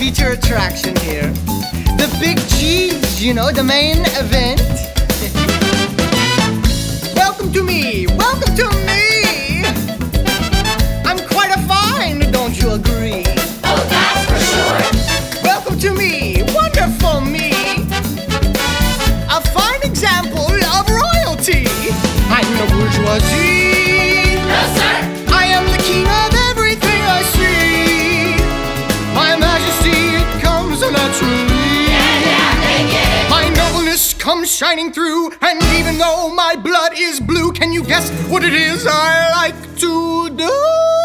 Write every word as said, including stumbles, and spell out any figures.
feature attraction here. The big cheese, you know, the main event. Welcome to me, welcome to me. I'm quite a find, don't you agree? Oh, that's for sure. Welcome to me, wonderful me. A fine example of royalty. I'm the bourgeoisie. No, sir. I am the king of everything I see. My majesty, it comes naturally. Yeah, yeah, they get it. My nobleness comes shining through. And even though my blood is blue, can you guess what it is I like to do?